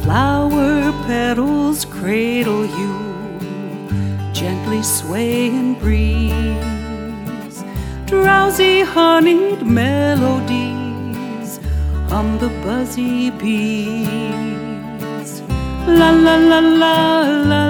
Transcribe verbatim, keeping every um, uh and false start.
flower petals cradle you, gently sway and breeze. Drowsy honeyed melodies hum the buzzy bees. La la la la la